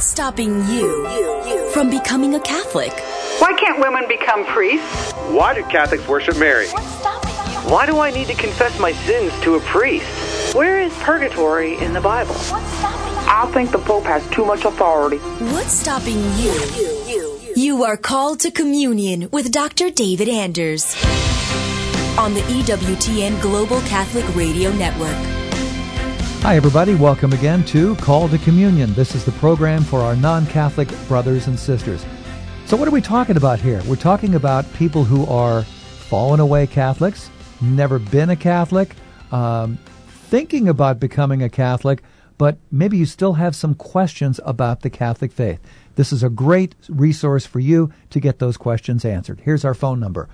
What's stopping you from becoming a Catholic? Why can't women become priests? Why do Catholics worship Mary? What's stopping you? Why do I need to confess my sins to a priest? Where is purgatory in the Bible? What's stopping you? I think the Pope has too much authority. What's stopping you? You are called to communion with Dr. David Anders on the EWTN Global Catholic Radio Network. Hi, everybody. Welcome again to Call to Communion. This is the program for our non-Catholic brothers and sisters. So what are we talking about here? We're talking about people who are fallen away Catholics, never been a Catholic, thinking about becoming a Catholic, but maybe you still have some questions about the Catholic faith. This is a great resource for you to get those questions answered. Here's our phone number,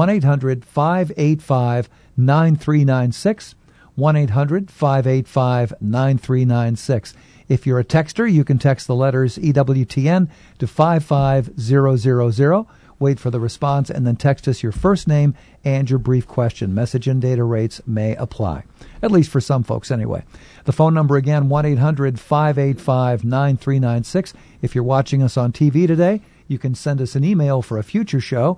1-800-585-9396, 1-800-585-9396. If you're a texter, you can text the letters EWTN to 55000. Wait for the response and then text us your first name and your brief question. Message and data rates may apply, at least for some folks anyway. The phone number again, 1-800-585-9396. If you're watching us on TV today, you can send us an email for a future show,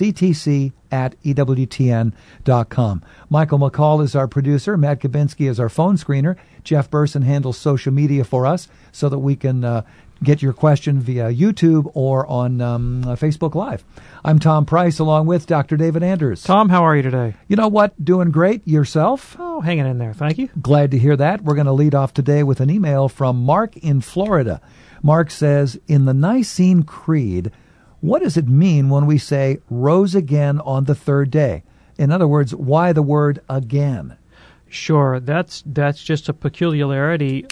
ctc@ewtn.com. Michael McCall is our producer. Matt Kabinski is our phone screener. Jeff Burson handles social media for us so that we can get your question via YouTube or on Facebook Live. I'm Tom Price along with Dr. David Anders. Tom, how are you today? You know what? Doing great. Yourself? Oh, hanging in there. Thank you. Glad to hear that. We're going to lead off today with an email from Mark in Florida. Mark says, in the Nicene Creed, what does it mean when we say rose again on the third day? In other words, why the word again? Sure. That's just a peculiarity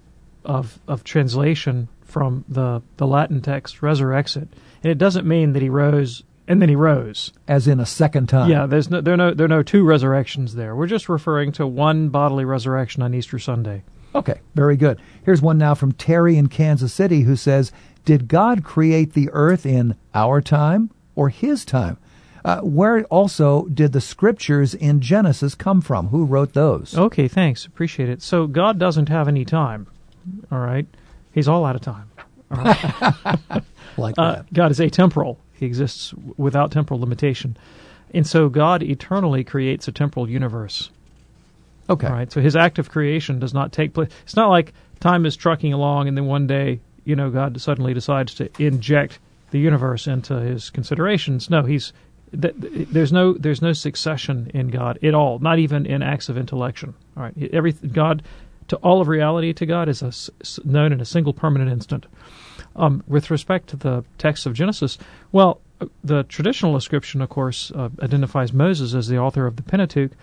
of translation from the Latin text resurrexit. And it doesn't mean that he rose and then he rose. As in a second time. Yeah, there are no two resurrections there. We're just referring to one bodily resurrection on Easter Sunday. Okay, very good. Here's one now from Terry in Kansas City who says, did God create the earth in our time or his time? Where also did the scriptures in Genesis come from? Who wrote those? Okay, thanks. Appreciate it. So God doesn't have any time, all right? He's all out of time. All right? Like that. God is atemporal. He exists without temporal limitation. And so God eternally creates a temporal universe. Okay. All right, so his act of creation does not take place. It's not like time is trucking along and then one day, God suddenly decides to inject the universe into his considerations. No, there's no succession in God at all, not even in acts of intellection. All right, God, to all of reality to God is known in a single permanent instant. With respect to the text of Genesis, well, the traditional ascription, of course, identifies Moses as the author of the Pentateuch.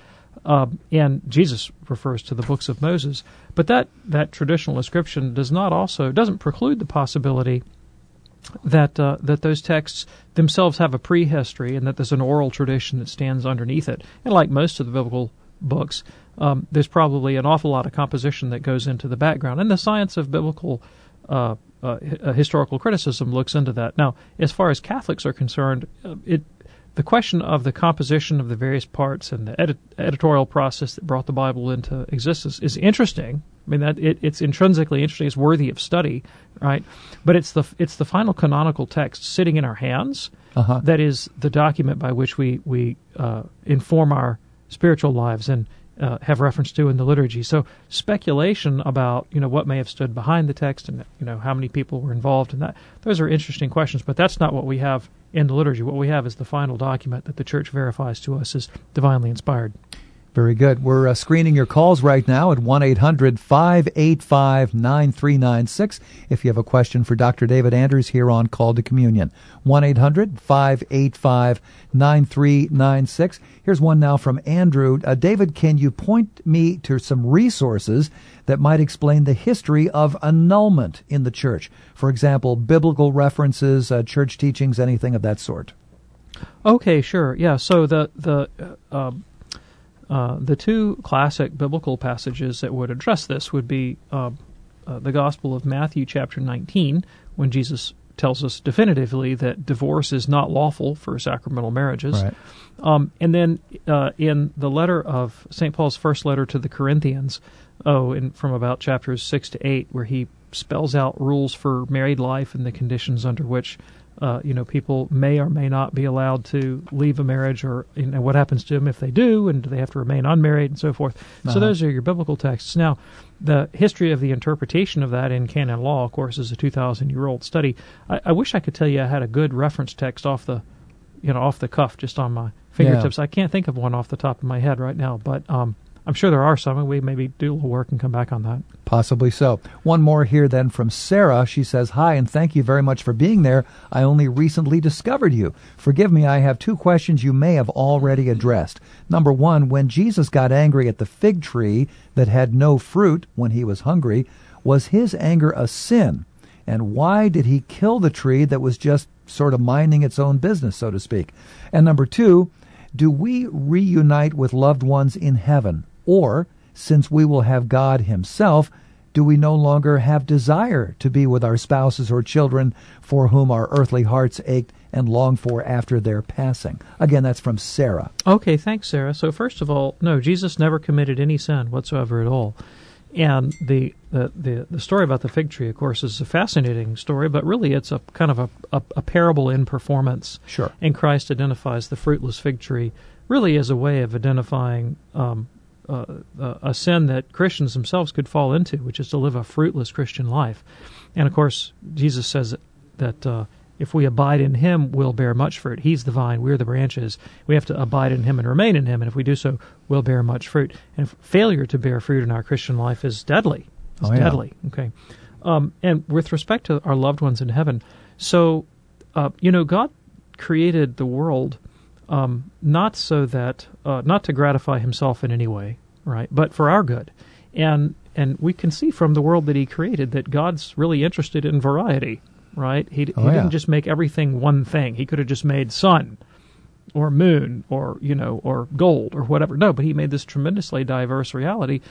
And Jesus refers to the books of Moses, but that traditional ascription doesn't preclude the possibility that those texts themselves have a prehistory and that there's an oral tradition that stands underneath it. And like most of the biblical books, there's probably an awful lot of composition that goes into the background, and the science of biblical historical criticism looks into that. Now, as far as Catholics are concerned, the question of the composition of the various parts and the editorial process that brought the Bible into existence is interesting. I mean, it's intrinsically interesting. It's worthy of study, right? But it's the final canonical text sitting in our hands that is the document by which we inform our spiritual lives and have reference to in the liturgy. So speculation about what may have stood behind the text and how many people were involved in that, those are interesting questions. But that's not what we have in the liturgy. What we have is the final document that the Church verifies to us as divinely inspired. Very good. We're screening your calls right now at 1-800-585-9396 if you have a question for Dr. David Anders here on Call to Communion. 1-800-585-9396. Here's one now from Andrew. David, can you point me to some resources that might explain the history of annulment in the Church? For example, biblical references, church teachings, anything of that sort. Okay, sure. Yeah, so the two classic biblical passages that would address this would be the Gospel of Matthew, chapter 19, when Jesus tells us definitively that divorce is not lawful for sacramental marriages. Right. And then in the letter of St. Paul's first letter to the Corinthians, from about chapters 6 to 8, where he spells out rules for married life and the conditions under which people may or may not be allowed to leave a marriage, or what happens to them if they do, and do they have to remain unmarried, and so forth. Uh-huh. So those are your biblical texts. Now, the history of the interpretation of that in canon law, of course, is a 2,000-year-old study. I wish I could tell you I had a good reference text off the cuff, just on my fingertips. Yeah. I can't think of one off the top of my head right now, but I'm sure there are some, and we maybe do a little work and come back on that. Possibly so. One more here then from Sarah. She says, "Hi, and thank you very much for being there. I only recently discovered you. Forgive me, I have 2 questions you may have already addressed. Number 1, when Jesus got angry at the fig tree that had no fruit when he was hungry, was his anger a sin? And why did he kill the tree that was just sort of minding its own business, so to speak? And number 2, do we reunite with loved ones in heaven? Or, since we will have God himself, do we no longer have desire to be with our spouses or children for whom our earthly hearts ached and longed for after their passing?" Again, that's from Sarah. Okay, thanks, Sarah. So first of all, no, Jesus never committed any sin whatsoever at all. And the story about the fig tree, of course, is a fascinating story, but really it's a kind of a parable in performance. Sure. And Christ identifies the fruitless fig tree really as a way of identifying a sin that Christians themselves could fall into, which is to live a fruitless Christian life. And of course, Jesus says that if we abide in him, we'll bear much fruit. He's the vine, we're the branches. We have to abide in him and remain in him, and if we do so, we'll bear much fruit. And failure to bear fruit in our Christian life is deadly. It's deadly. Okay. And with respect to our loved ones in heaven, so God created the world not so that not to gratify himself in any way, right? But for our good, and we can see from the world that he created that God's really interested in variety, right? He didn't just make everything one thing. He could have just made sun, or moon, or or gold, or whatever. No, but he made this tremendously diverse reality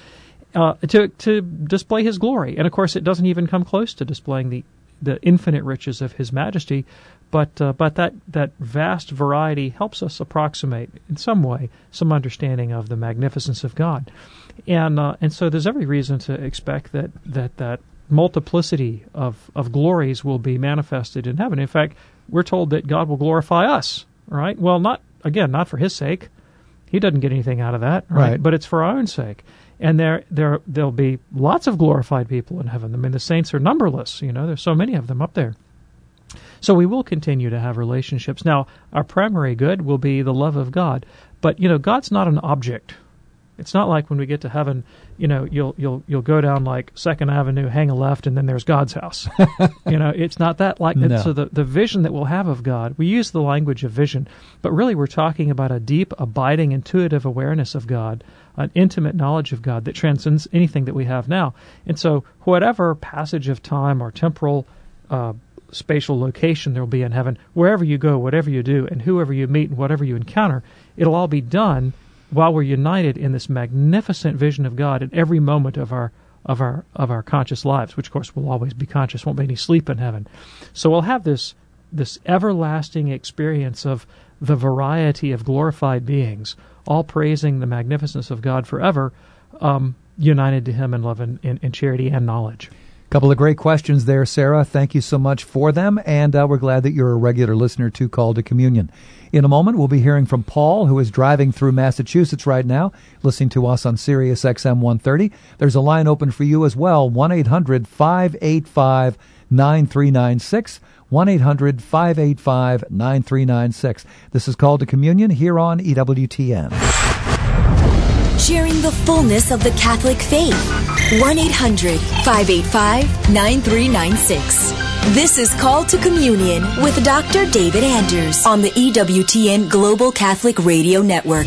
to display his glory. And of course, it doesn't even come close to displaying the infinite riches of his majesty. But that vast variety helps us approximate, in some way, some understanding of the magnificence of God, and so there's every reason to expect that multiplicity of glories will be manifested in heaven. In fact, we're told that God will glorify us. Right? Well, not for His sake. He doesn't get anything out of that. Right? But it's for our own sake. And there'll be lots of glorified people in heaven. I mean, the saints are numberless. There's so many of them up there. So we will continue to have relationships. Now, our primary good will be the love of God. But, God's not an object. It's not like when we get to heaven, you'll go down like 2nd Avenue, hang a left, and then there's God's house. It's not that like that. No. So the vision that we'll have of God, we use the language of vision, but really we're talking about a deep, abiding, intuitive awareness of God, an intimate knowledge of God that transcends anything that we have now. And so whatever passage of time or temporal spatial location there will be in heaven, wherever you go, whatever you do, and whoever you meet and whatever you encounter, it'll all be done while we're united in this magnificent vision of God at every moment of our conscious lives, which of course will always be conscious, won't be any sleep in heaven. So we'll have this everlasting experience of the variety of glorified beings, all praising the magnificence of God forever, united to Him in love and in charity and knowledge. Couple of great questions there, Sarah. Thank you so much for them, and we're glad that you're a regular listener to Call to Communion. In a moment, we'll be hearing from Paul, who is driving through Massachusetts right now, listening to us on Sirius XM 130. There's a line open for you as well, 1-800-585-9396, 1-800-585-9396. This is Call to Communion here on EWTN. Sharing the fullness of the Catholic faith. 1-800-585-9396. This is Call to Communion with Dr. David Anders on the EWTN Global Catholic Radio Network.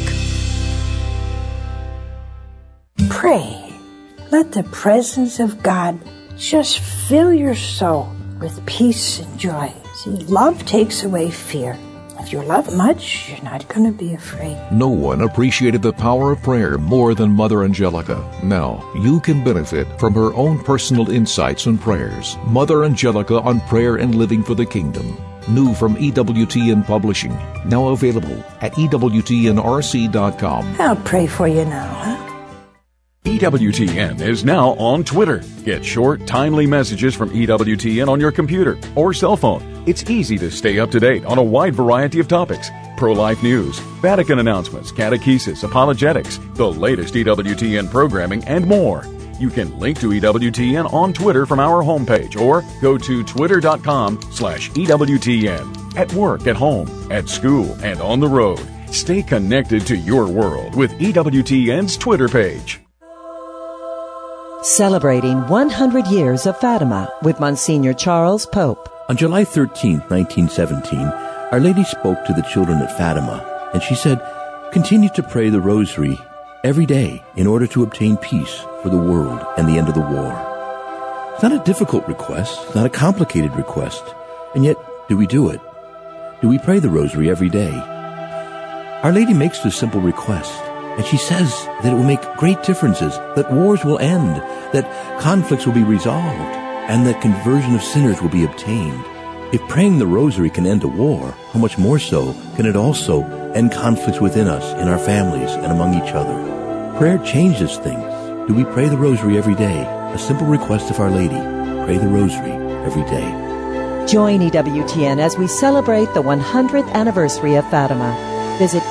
Pray. Let the presence of God just fill your soul with peace and joy. See, love takes away fear. If you love much, you're not going to be afraid. No one appreciated the power of prayer more than Mother Angelica. Now, you can benefit from her own personal insights and prayers. Mother Angelica on Prayer and Living for the Kingdom. New from EWTN Publishing. Now available at EWTNRC.com. I'll pray for you now, huh? EWTN is now on Twitter. Get short, timely messages from EWTN on your computer or cell phone. It's easy to stay up to date on a wide variety of topics. Pro-life news, Vatican announcements, catechesis, apologetics, the latest EWTN programming, and more. You can link to EWTN on Twitter from our homepage or go to twitter.com/EWTN. At work, at home, at school, and on the road. Stay connected to your world with EWTN's Twitter page. Celebrating 100 years of Fatima with Monsignor Charles Pope. On July 13, 1917, Our Lady spoke to the children at Fatima, and she said, "Continue to pray the rosary every day in order to obtain peace for the world and the end of the war." It's not a difficult request, it's not a complicated request, and yet, do we do it? Do we pray the rosary every day? Our Lady makes this simple request, and she says that it will make great differences, that wars will end, that conflicts will be resolved, and that conversion of sinners will be obtained. If praying the rosary can end a war, how much more so can it also end conflicts within us, in our families, and among each other? Prayer changes things. Do we pray the rosary every day? A simple request of Our Lady. Pray the rosary every day. Join EWTN as we celebrate the 100th anniversary of Fatima. Visit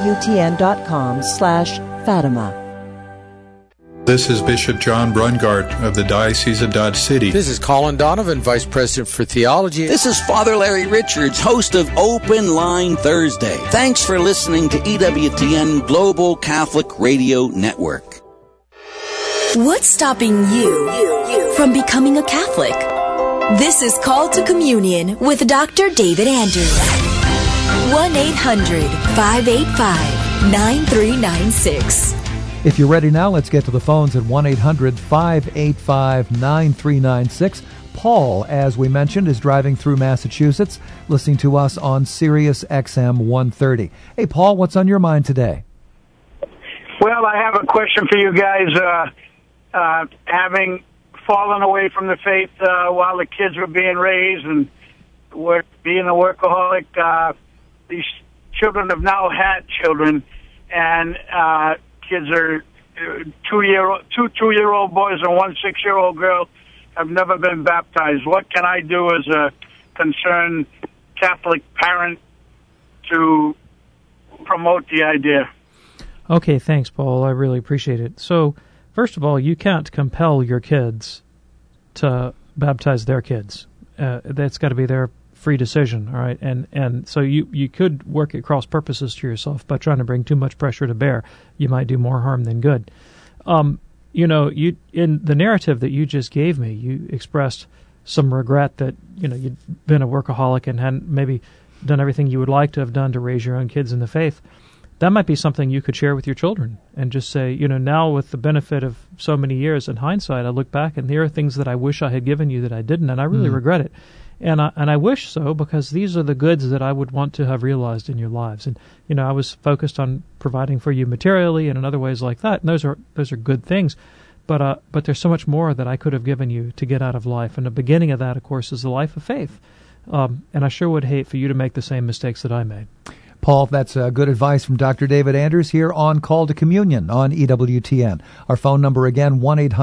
EWTN.com/Fatima. This is Bishop John Brungart of the Diocese of Dodge City. This is Colin Donovan, Vice President for Theology. This is Father Larry Richards, host of Open Line Thursday. Thanks for listening to EWTN Global Catholic Radio Network. What's stopping you from becoming a Catholic? This is Call to Communion with Dr. David Anders. 1-800-585-9396. If you're ready now, let's get to the phones at 1-800-585-9396. Paul, as we mentioned, is driving through Massachusetts, listening to us on Sirius XM 130. Hey, Paul, what's on your mind today? Well, I have a question for you guys. Having fallen away from the faith while the kids were being raised and being a workaholic, these children have now had children, and kids are two 2-year-old boys and one 6-year-old girl have never been baptized. What can I do as a concerned Catholic parent to promote the idea? Okay, thanks, Paul. I really appreciate it. So, first of all, you can't compel your kids to baptize their kids. That's got to be their free decision, all right? And so you could work at cross purposes to yourself by trying to bring too much pressure to bear. You might do more harm than good. You in the narrative that you just gave me, you expressed some regret that, you'd been a workaholic and hadn't maybe done everything you would like to have done to raise your own kids in the faith. That might be something you could share with your children and just say, now with the benefit of so many years in hindsight, I look back and there are things that I wish I had given you that I didn't, and I really regret it. And I wish so, because these are the goods that I would want to have realized in your lives. And I was focused on providing for you materially and in other ways like that. And those are good things. But there's so much more that I could have given you to get out of life. And the beginning of that, of course, is the life of faith. And I sure would hate for you to make the same mistakes that I made. Paul, that's good advice from Dr. David Anders here on Call to Communion on EWTN. Our phone number again,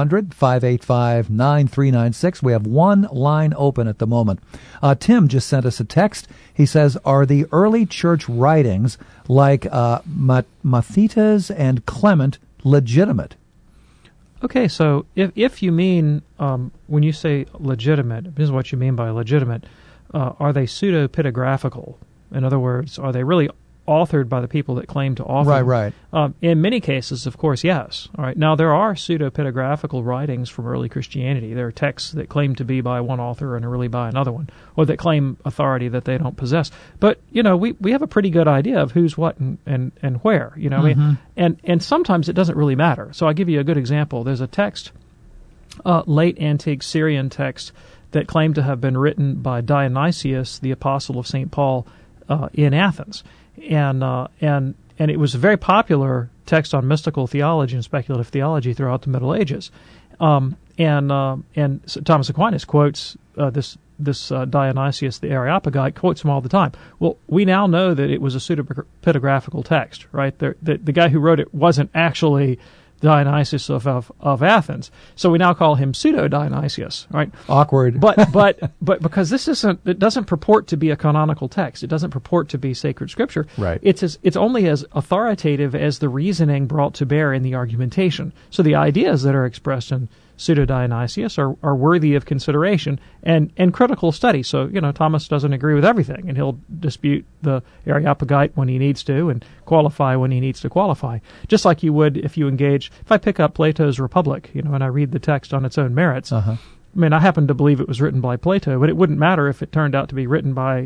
1-800-585-9396. We have one line open at the moment. Tim just sent us a text. He says, are the early church writings like Matthetes and Clement legitimate? Okay, so if you mean, when you say legitimate, this is what you mean by legitimate, are they pseudo-pedagraphical? In other words, are they really authored by the people that claim to author them? Right. In many cases, of course, yes. All right. Now, there are pseudo-pedagraphical writings from early Christianity. There are texts that claim to be by one author and are really by another one, or that claim authority that they don't possess. But, we have a pretty good idea of who's what and where, I mean, and sometimes it doesn't really matter. So I'll give you a good example. There's a text, late antique Syrian text, that claimed to have been written by Dionysius, the apostle of St. Paul, in Athens, and it was a very popular text on mystical theology and speculative theology throughout the Middle Ages, and Thomas Aquinas quotes this Dionysius the Areopagite, quotes him all the time. Well, we now know that it was a pseudo-pedagraphical text, right? The guy who wrote it wasn't actually Dionysius of Athens. So we now call him Pseudo-Dionysius, right? Awkward. But because it doesn't purport to be a canonical text. It doesn't purport to be sacred scripture. Right. It's only as authoritative as the reasoning brought to bear in the argumentation. So the ideas that are expressed in Pseudo-Dionysius are worthy of consideration and critical study. So, Thomas doesn't agree with everything, and he'll dispute the Areopagite when he needs to and qualify when he needs to qualify. Just like you would if I pick up Plato's Republic, and I read the text on its own merits. I mean, I happen to believe it was written by Plato, but it wouldn't matter if it turned out to be written by,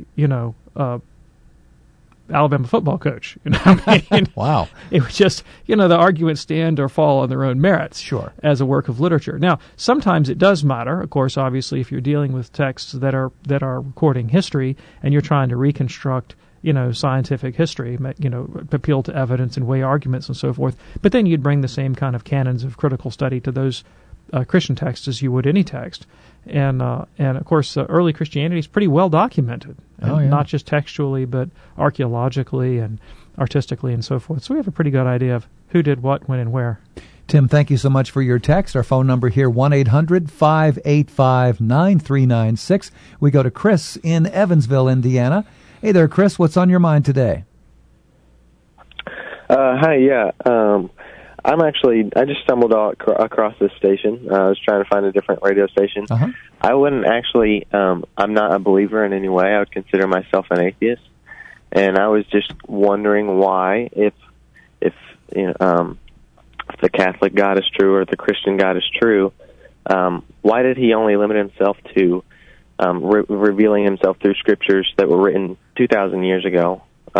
Alabama football coach. Wow. It was just, the arguments stand or fall on their own merits. Sure. As a work of literature. Now, sometimes it does matter. Of course, obviously, if you're dealing with texts that are recording history and you're trying to reconstruct, scientific history, appeal to evidence and weigh arguments and so forth. But then you'd bring the same kind of canons of critical study to those Christian texts as you would any text. And of course, early Christianity is pretty well documented, not just textually, but archaeologically and artistically and so forth. So we have a pretty good idea of who did what, when, and where. Tim, thank you so much for your text. Our phone number here, 1-800-585-9396. We go to Chris in Evansville, Indiana. Hey there, Chris. What's on your mind today? Hi, yeah. I just stumbled across this station. I was trying to find a different radio station. I wouldn't actually, I'm not a believer in any way. I would consider myself an atheist. And I was just wondering why, if the Catholic God is true or the Christian God is true, why did he only limit himself to revealing himself through scriptures that were written 2,000 years ago,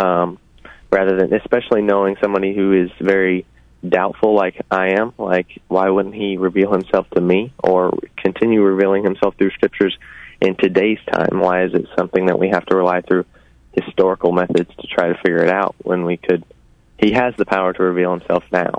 rather than, especially knowing somebody who is very doubtful like I am, like why wouldn't he reveal himself to me or continue revealing himself through scriptures in today's time? Why is it something that we have to rely through historical methods to try to figure it out when he has the power to reveal himself now?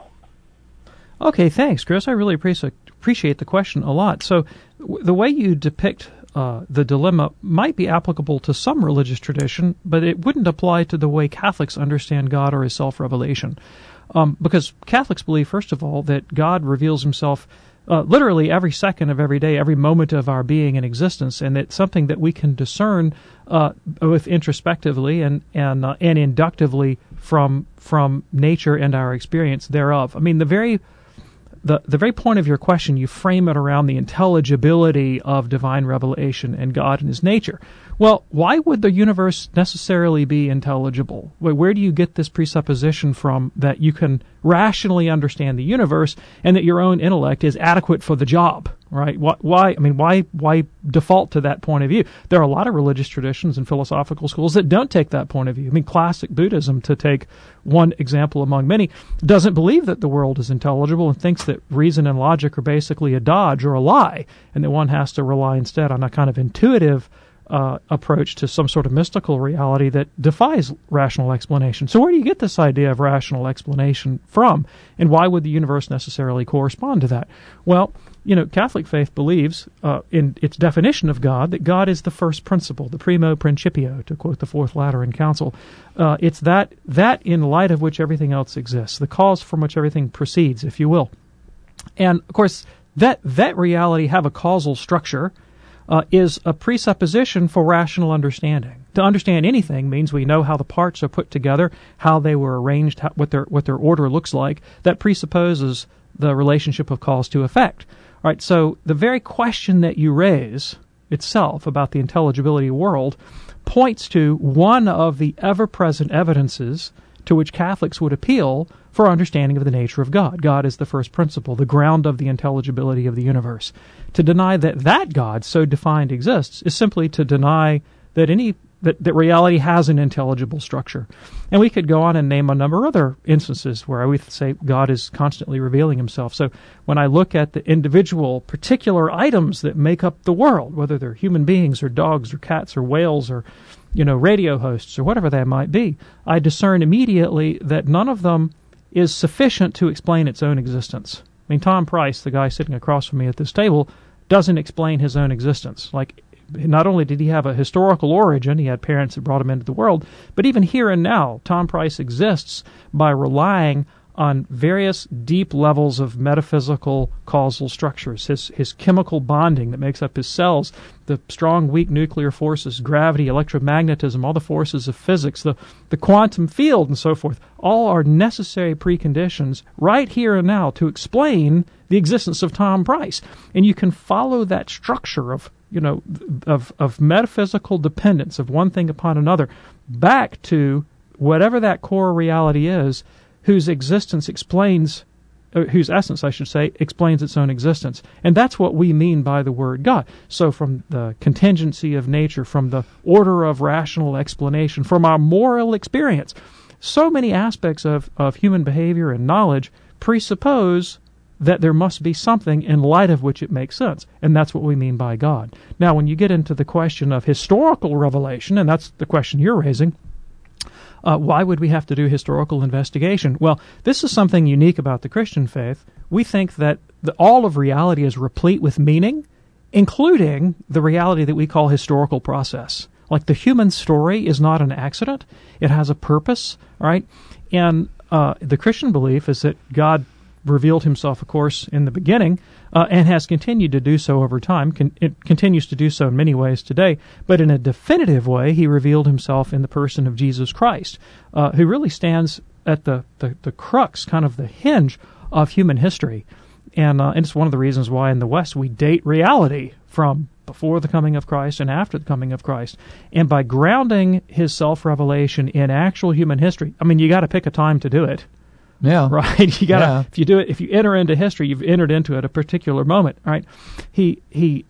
Okay, thanks, Chris. I really appreciate the question a lot. So the way you depict the dilemma might be applicable to some religious tradition, but it wouldn't apply to the way Catholics understand God or his self-revelation. Because Catholics believe, first of all, that God reveals himself literally every second of every day, every moment of our being and existence, and it's something that we can discern both introspectively and inductively from nature and our experience thereof. I mean, the very point of your question, you frame it around the intelligibility of divine revelation and God and his nature. Well, why would the universe necessarily be intelligible? Where do you get this presupposition from that you can rationally understand the universe and that your own intellect is adequate for the job, right? Why default to that point of view? There are a lot of religious traditions and philosophical schools that don't take that point of view. I mean, classic Buddhism, to take one example among many, doesn't believe that the world is intelligible and thinks that reason and logic are basically a dodge or a lie, and that one has to rely instead on a kind of intuitive approach to some sort of mystical reality that defies rational explanation. So where do you get this idea of rational explanation from? And why would the universe necessarily correspond to that? Well, Catholic faith believes, in its definition of God, that God is the first principle, the primo principio, to quote the Fourth Lateran Council. It's that in light of which everything else exists, the cause from which everything proceeds, if you will. And, of course, that reality have a causal structure is a presupposition for rational understanding. To understand anything means we know how the parts are put together, how they were arranged, what their order looks like. That presupposes the relationship of cause to effect. All right, so the very question that you raise itself about the intelligibility of the world points to one of the ever-present evidences to which Catholics would appeal for understanding of the nature of God. God is the first principle, the ground of the intelligibility of the universe. To deny that God, so defined, exists is simply to deny that that reality has an intelligible structure. And we could go on and name a number of other instances where I would say God is constantly revealing himself. So when I look at the individual particular items that make up the world, whether they're human beings or dogs or cats or whales or radio hosts or whatever they might be, I discern immediately that none of them is sufficient to explain its own existence. I mean, Tom Price, the guy sitting across from me at this table, doesn't explain his own existence. Like, not only did he have a historical origin, he had parents that brought him into the world, but even here and now, Tom Price exists by relying on various deep levels of metaphysical causal structures, his chemical bonding that makes up his cells, the strong, weak nuclear forces, gravity, electromagnetism, all the forces of physics, the quantum field, and so forth, all are necessary preconditions right here and now to explain the existence of Tom Price. And you can follow that structure of metaphysical dependence of one thing upon another back to whatever that core reality is, whose essence, I should say, explains its own existence. And that's what we mean by the word God. So from the contingency of nature, from the order of rational explanation, from our moral experience, so many aspects of human behavior and knowledge presuppose that there must be something in light of which it makes sense. And that's what we mean by God. Now, when you get into the question of historical revelation, and that's the question you're raising, why would we have to do historical investigation? Well, this is something unique about the Christian faith. We think that all of reality is replete with meaning, including the reality that we call historical process. Like the human story is not an accident. It has a purpose, right? And the Christian belief is that God revealed himself, of course, in the beginning, and has continued to do so over time. It continues to do so in many ways today, but in a definitive way, he revealed himself in the person of Jesus Christ, who really stands at the crux, kind of the hinge of human history. And it's one of the reasons why in the West we date reality from before the coming of Christ and after the coming of Christ. And by grounding his self-revelation in actual human history, I mean, you got to pick a time to do it. Yeah. Right. You gotta if you enter into history, you've entered into it at a particular moment. Right. He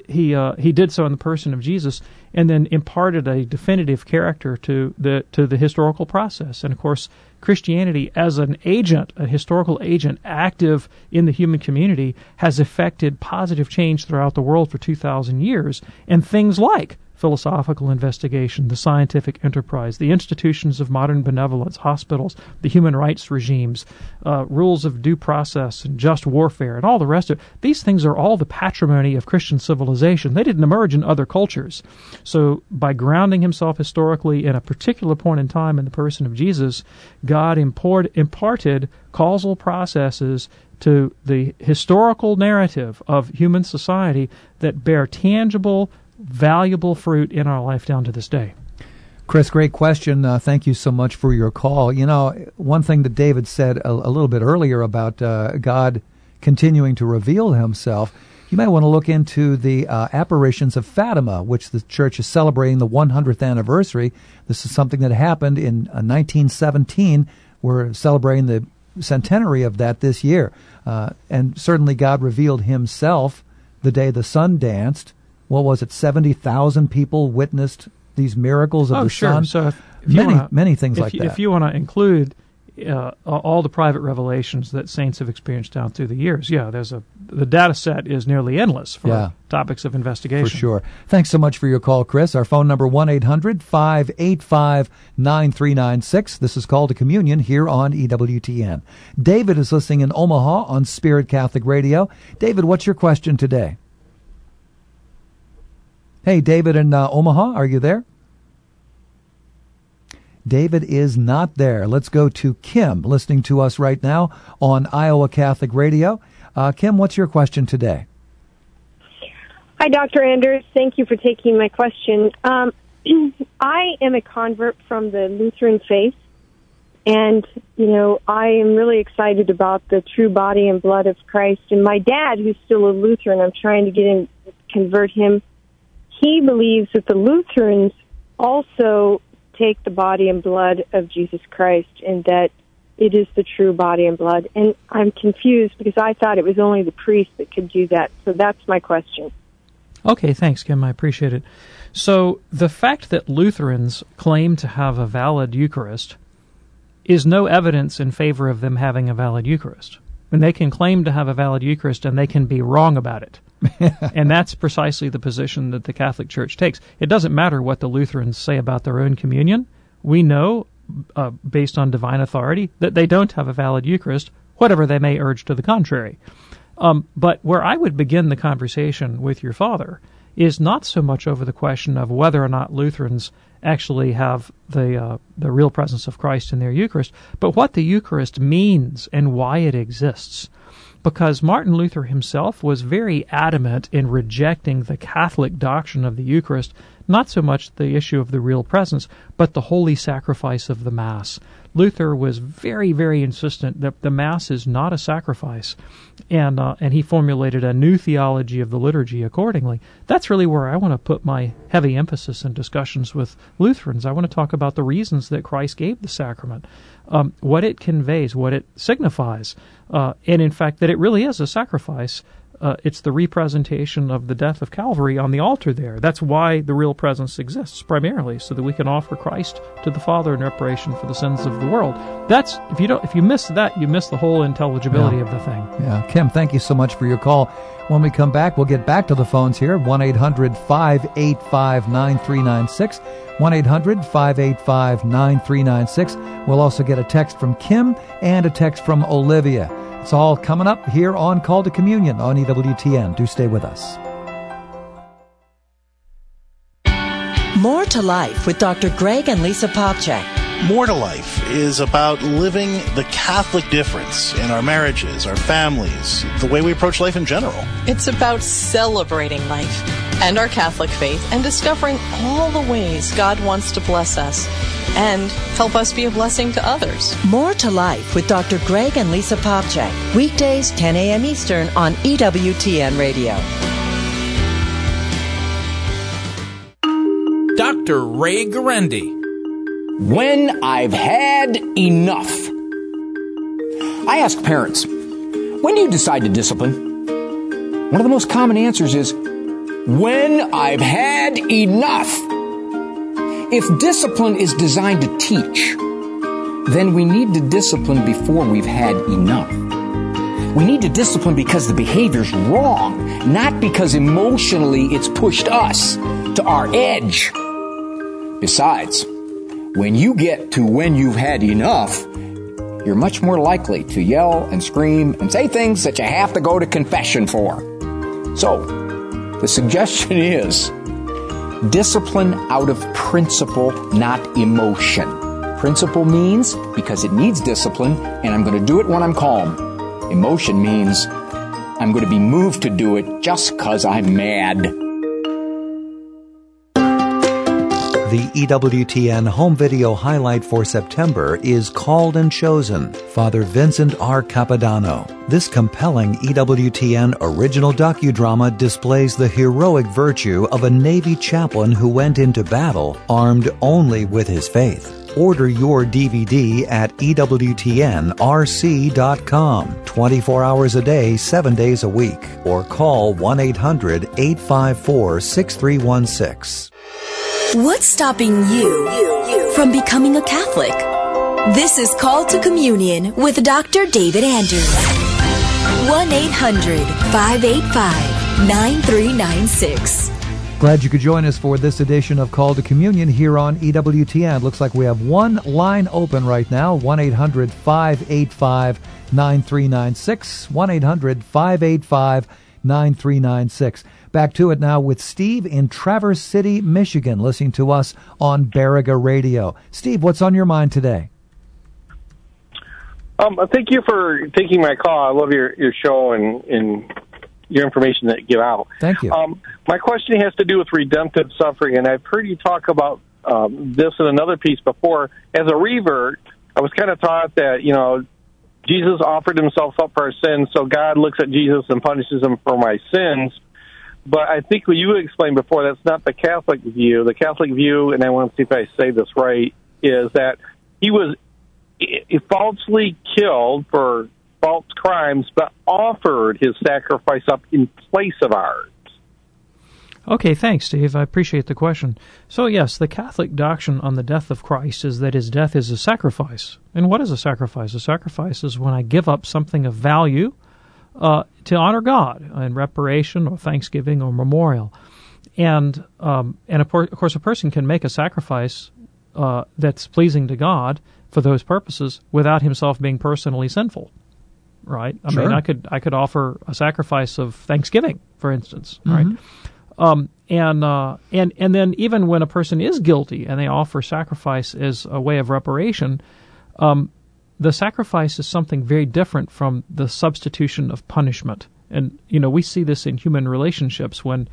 did so in the person of Jesus, and then imparted a definitive character to the historical process. And of course, Christianity as an agent, a historical agent active in the human community, has effected positive change throughout the world for 2,000 years. And things like philosophical investigation, the scientific enterprise, the institutions of modern benevolence, hospitals, the human rights regimes, rules of due process and just warfare, and all the rest of it. These things are all the patrimony of Christian civilization. They didn't emerge in other cultures. So by grounding himself historically in a particular point in time in the person of Jesus, God imparted causal processes to the historical narrative of human society that bear tangible, valuable fruit in our life down to this day. Chris, great question. Thank you so much for your call. You know, one thing that David said a little bit earlier about God continuing to reveal himself, you might want to look into the apparitions of Fatima, which the church is celebrating the 100th anniversary. This is something that happened in 1917. We're celebrating the centenary of that this year. And certainly God revealed himself the day the sun danced. What was it? 70,000 people witnessed these miracles of the sun. So many things like that. If you want to include all the private revelations that saints have experienced down through the years, the data set is nearly endless for topics of investigation. For sure. Thanks so much for your call, Chris. Our phone number 1-800-585-9396. This is Call to Communion here on EWTN. David is listening in Omaha on Spirit Catholic Radio. David, what's your question today? Hey, David in Omaha, are you there? David is not there. Let's go to Kim, listening to us right now on Iowa Catholic Radio. Kim, what's your question today? Hi, Dr. Anders. Thank you for taking my question. I am a convert from the Lutheran faith, and, I am really excited about the true body and blood of Christ. And my dad, who's still a Lutheran, I'm trying to convert him. He believes that the Lutherans also take the body and blood of Jesus Christ and that it is the true body and blood. And I'm confused because I thought it was only the priest that could do that. So that's my question. Okay, thanks, Kim. I appreciate it. So the fact that Lutherans claim to have a valid Eucharist is no evidence in favor of them having a valid Eucharist. And they can claim to have a valid Eucharist and they can be wrong about it. And that's precisely the position that the Catholic Church takes. It doesn't matter what the Lutherans say about their own communion. We know, based on divine authority, that they don't have a valid Eucharist, whatever they may urge to the contrary. But where I would begin the conversation with your father is not so much over the question of whether or not Lutherans actually have the real presence of Christ in their Eucharist, but what the Eucharist means and why it exists. Because Martin Luther himself was very adamant in rejecting the Catholic doctrine of the Eucharist, not so much the issue of the real presence, but the holy sacrifice of the Mass. Luther was very, very insistent that the Mass is not a sacrifice, and he formulated a new theology of the liturgy accordingly. That's really where I want to put my heavy emphasis in discussions with Lutherans. I want to talk about the reasons that Christ gave the sacrament, what it conveys, what it signifies, and in fact that it really is a sacrifice. It's the representation of the death of Calvary on the altar there. That's why the real presence exists, primarily, so that we can offer Christ to the Father in reparation for the sins of the world. That's if you miss that, you miss the whole intelligibility of the thing. Yeah, Kim, thank you so much for your call. When we come back, we'll get back to the phones here, 1-800-585-9396, 1-800-585-9396. We'll also get a text from Kim and a text from Olivia. It's all coming up here on Call to Communion on EWTN. Do stay with us. More to Life with Dr. Greg and Lisa Popcak. More to Life is about living the Catholic difference in our marriages, our families, the way we approach life in general. It's about celebrating life and our Catholic faith and discovering all the ways God wants to bless us and help us be a blessing to others. More to Life with Dr. Greg and Lisa Popcak. Weekdays, 10 a.m. Eastern on EWTN Radio. Dr. Ray Guarendi. When I've had enough. I ask parents, when do you decide to discipline? One of the most common answers is, when I've had enough. If discipline is designed to teach, then we need to discipline before we've had enough. We need to discipline because the behavior's wrong, not because emotionally it's pushed us to our edge. Besides, when you get to when you've had enough, you're much more likely to yell and scream and say things that you have to go to confession for. So, the suggestion is discipline out of principle, not emotion. Principle means because it needs discipline, and I'm going to do it when I'm calm. Emotion means I'm going to be moved to do it just because I'm mad. The EWTN home video highlight for September is Called and Chosen, Father Vincent R. Capodanno. This compelling EWTN original docudrama displays the heroic virtue of a Navy chaplain who went into battle armed only with his faith. Order your DVD at EWTNRC.com, 24 hours a day, 7 days a week, or call 1-800-854-6316. What's stopping you from becoming a Catholic? This is Call to Communion with Dr. David Anders. 1-800-585-9396. Glad you could join us for this edition of Call to Communion here on EWTN. Looks like we have one line open right now, 1-800-585-9396, 1-800-585-9396. Back to it now with Steve in Traverse City, Michigan, listening to us on Baraga Radio. Steve, what's on your mind today? Thank you for taking my call. I love your show and your information that you give out. Thank you. My question has to do with redemptive suffering, and I've heard you talk about this in another piece before. As a revert, I was kind of taught that, Jesus offered himself up for our sins, so God looks at Jesus and punishes him for my sins. But I think what you explained before, that's not the Catholic view. The Catholic view, and I want to see if I say this right, is that he was falsely killed for false crimes, but offered his sacrifice up in place of ours. Okay, thanks, Steve. I appreciate the question. So, yes, the Catholic doctrine on the death of Christ is that his death is a sacrifice. And what is a sacrifice? A sacrifice is when I give up something of value to honor God in reparation or thanksgiving or memorial. And of course, a person can make a sacrifice that's pleasing to God for those purposes without himself being personally sinful, right? I mean, I could offer a sacrifice of thanksgiving, for instance, right? And then even when a person is guilty and they offer sacrifice as a way of reparation, the sacrifice is something very different from the substitution of punishment. And, we see this in human relationships when,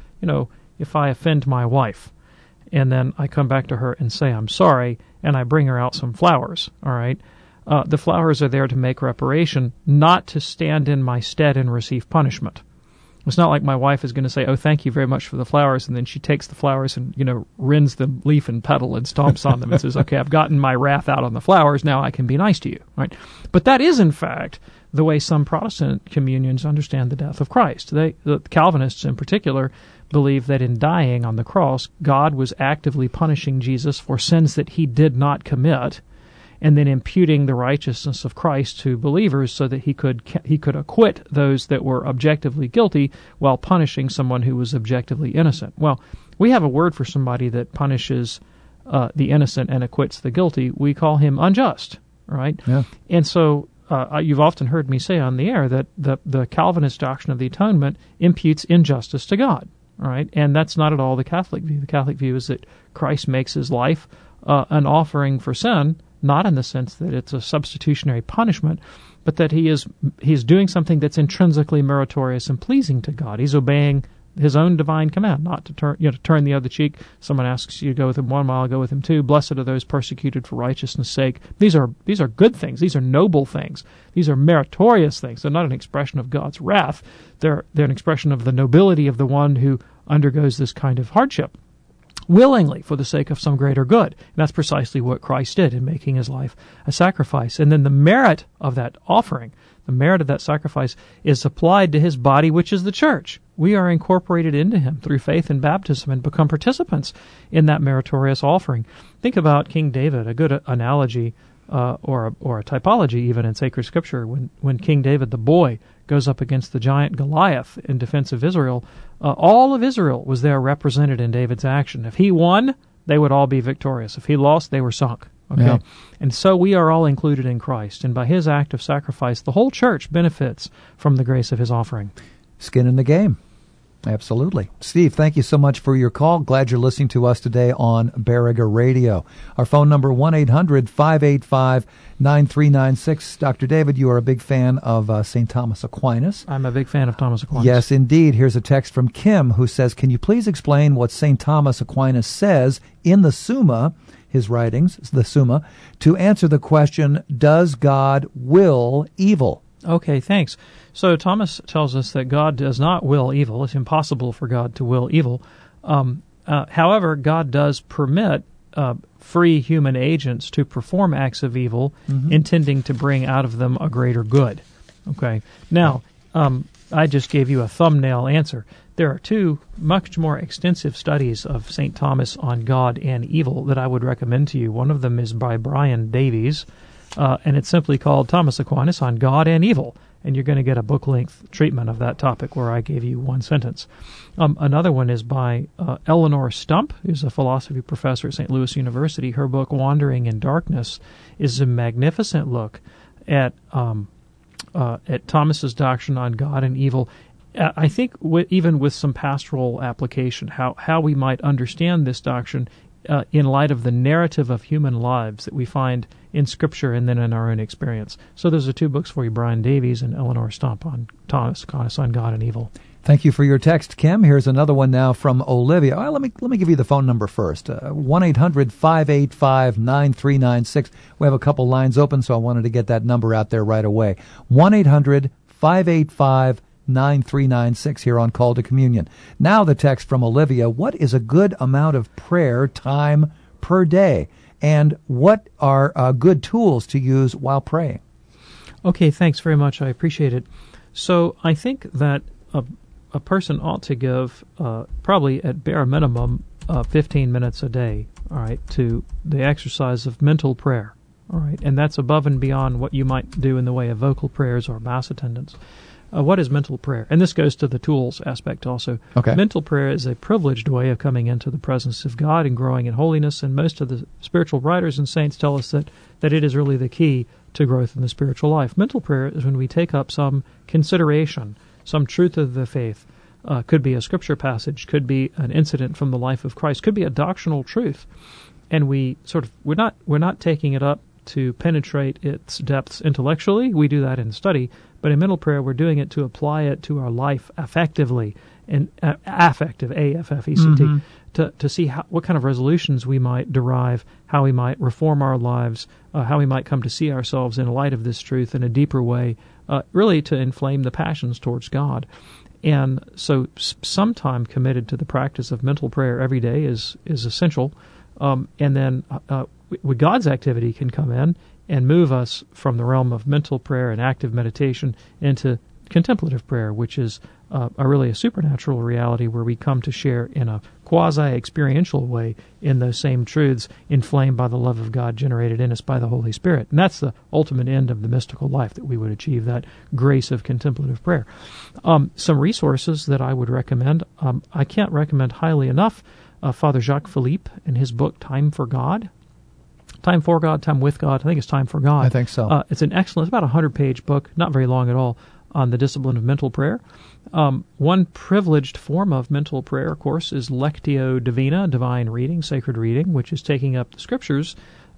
if I offend my wife and then I come back to her and say I'm sorry and I bring her out some flowers, all right? The flowers are there to make reparation, not to stand in my stead and receive punishment. It's not like my wife is going to say, "Oh, thank you very much for the flowers," and then she takes the flowers and, rends them leaf and petal and stomps on them and says, "Okay, I've gotten my wrath out on the flowers, now I can be nice to you." Right? But that is, in fact, the way some Protestant communions understand the death of Christ. The Calvinists, in particular, believe that in dying on the cross, God was actively punishing Jesus for sins that he did not commit, and then imputing the righteousness of Christ to believers so that he could acquit those that were objectively guilty while punishing someone who was objectively innocent. Well, we have a word for somebody that punishes the innocent and acquits the guilty. We call him unjust, right? Yeah. And so you've often heard me say on the air that the Calvinist doctrine of the atonement imputes injustice to God, right? And that's not at all the Catholic view. The Catholic view is that Christ makes his life an offering for sin, not in the sense that it's a substitutionary punishment, but that he's doing something that's intrinsically meritorious and pleasing to God. He's obeying his own divine command, not to turn the other cheek. Someone asks you to go with him 1 mile, go with him 2. Blessed are those persecuted for righteousness' sake. These are good things. These are noble things. These are meritorious things. They're not an expression of God's wrath. They're an expression of the nobility of the one who undergoes this kind of hardship willingly for the sake of some greater good. And that's precisely what Christ did in making his life a sacrifice. And then the merit of that offering, the merit of that sacrifice, is applied to his body, which is the church. We are incorporated into him through faith and baptism and become participants in that meritorious offering. Think about King David, a good analogy or a typology even in sacred scripture. When King David, the boy, goes up against the giant Goliath in defense of Israel, all of Israel was there represented in David's action. If he won, they would all be victorious. If he lost, they were sunk. Okay? Yeah. And so we are all included in Christ, and by his act of sacrifice, the whole church benefits from the grace of his offering. Skin in the game. Absolutely. Steve, thank you so much for your call. Glad you're listening to us today on Barriga Radio. Our phone number, 1-800-585-9396. Dr. David, you are a big fan of St. Thomas Aquinas. I'm a big fan of Thomas Aquinas. Yes, indeed. Here's a text from Kim who says, can you please explain what St. Thomas Aquinas says in the Summa, his writings, the Summa, to answer the question, does God will evil? Okay, thanks. So Thomas tells us that God does not will evil. It's impossible for God to will evil. However, God does permit free human agents to perform acts of evil, intending to bring out of them a greater good. Okay. Now, I just gave you a thumbnail answer. There are two much more extensive studies of St. Thomas on God and evil that I would recommend to you. One of them is by Brian Davies, and it's simply called Thomas Aquinas on God and Evil. And you're going to get a book-length treatment of that topic where I gave you one sentence. Another one is by Eleanor Stump, who's a philosophy professor at St. Louis University. Her book, Wandering in Darkness, is a magnificent look at Thomas's doctrine on God and evil. I think even with some pastoral application, how we might understand this doctrine in light of the narrative of human lives that we find in Scripture and then in our own experience. So those are two books for you, Brian Davies and Eleanor Stump on Thomas Aquinas on God and evil. Thank you for your text, Kim. Here's another one now from Olivia. Let me give you the phone number first. 1-800-585-9396. We have a couple lines open, so I wanted to get that number out there right away. 1-800-585-9396 here on Call to Communion. Now the text from Olivia. What is a good amount of prayer time per day? And what are good tools to use while praying? Okay, thanks very much. I appreciate it. So I think that a person ought to give probably at bare minimum 15 minutes a day, all right, to the exercise of mental prayer, all right, and that's above and beyond what you might do in the way of vocal prayers or mass attendance. What is mental prayer? And this goes to the tools aspect also. Okay. Mental prayer is a privileged way of coming into the presence of God and growing in holiness, and most of the spiritual writers and saints tell us that it is really the key to growth in the spiritual life. Mental prayer is when we take up some consideration, some truth of the faith, could be a scripture passage, could be an incident from the life of Christ, could be a doctrinal truth, and we're not taking it up to penetrate its depths intellectually. We do that in study, but in mental prayer, we're doing it to apply it to our life affectively, and affective, A-F-F-E-C-T, to see what kind of resolutions we might derive, how we might reform our lives, how we might come to see ourselves in light of this truth in a deeper way, really to inflame the passions towards God. And so some time committed to the practice of mental prayer every day is essential. And then God's activity can come in and move us from the realm of mental prayer and active meditation into contemplative prayer, which is really a supernatural reality where we come to share in a quasi-experiential way in those same truths, inflamed by the love of God generated in us by the Holy Spirit. And that's the ultimate end of the mystical life, that we would achieve that grace of contemplative prayer. Some resources that I would recommend, I can't recommend highly enough Father Jacques Philippe in his book, Time for God. Time for God, Time with God. I think it's Time for God. I think so. It's an excellent, it's about a 100-page book, not very long at all, on the discipline of mental prayer. One privileged form of mental prayer, of course, is Lectio Divina, divine reading, sacred reading, which is taking up the Scriptures,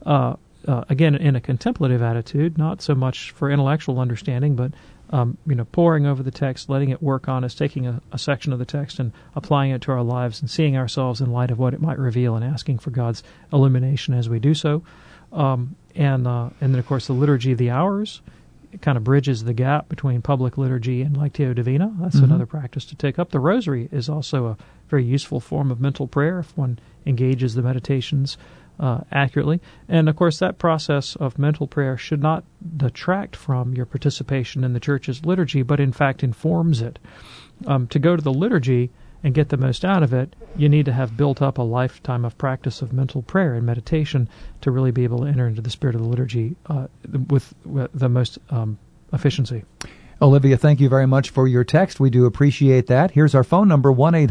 again, in a contemplative attitude, not so much for intellectual understanding, but poring over the text, letting it work on us, taking a section of the text and applying it to our lives and seeing ourselves in light of what it might reveal and asking for God's illumination as we do so. And then, of course, the Liturgy of the Hours. It kind of bridges the gap between public liturgy and Lectio Divina. That's another practice to take up. The Rosary is also a very useful form of mental prayer if one engages the meditations accurately. And, of course, that process of mental prayer should not detract from your participation in the Church's liturgy, but, in fact, informs it. To go to the liturgy and get the most out of it, you need to have built up a lifetime of practice of mental prayer and meditation to really be able to enter into the spirit of the liturgy with the most efficiency. Olivia, thank you very much for your text. We do appreciate that. Here's our phone number,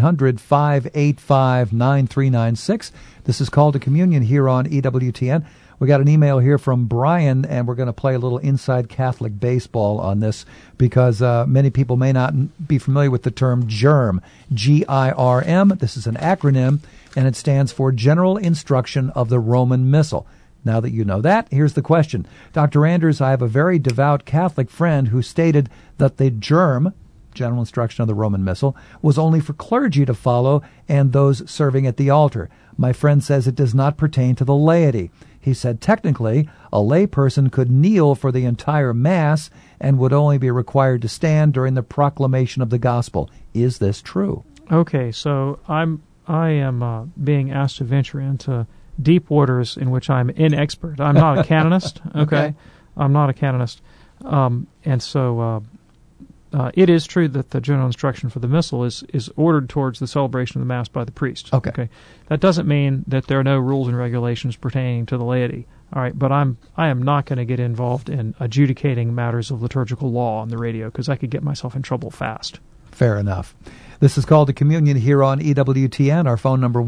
1-800-585-9396. This is Call to Communion here on EWTN. We got an email here from Brian, and we're going to play a little Inside Catholic Baseball on this because many people may not be familiar with the term GIRM, G-I-R-M. This is an acronym, and it stands for General Instruction of the Roman Missal. Now that you know that, here's the question. Dr. Anders, I have a very devout Catholic friend who stated that the GIRM, General Instruction of the Roman Missal, was only for clergy to follow and those serving at the altar. My friend says it does not pertain to the laity. He said technically a lay person could kneel for the entire Mass and would only be required to stand during the proclamation of the gospel. Is this true? Okay, so I am being asked to venture into deep waters in which I'm inexpert. I'm not a canonist. Okay. I'm not a canonist. And so it is true that the general instruction for the Missal is ordered towards the celebration of the Mass by the priest. Okay. That doesn't mean that there are no rules and regulations pertaining to the laity. All right, but I am not going to get involved in adjudicating matters of liturgical law on the radio because I could get myself in trouble fast. Fair enough. This is Called to Communion here on EWTN. Our phone number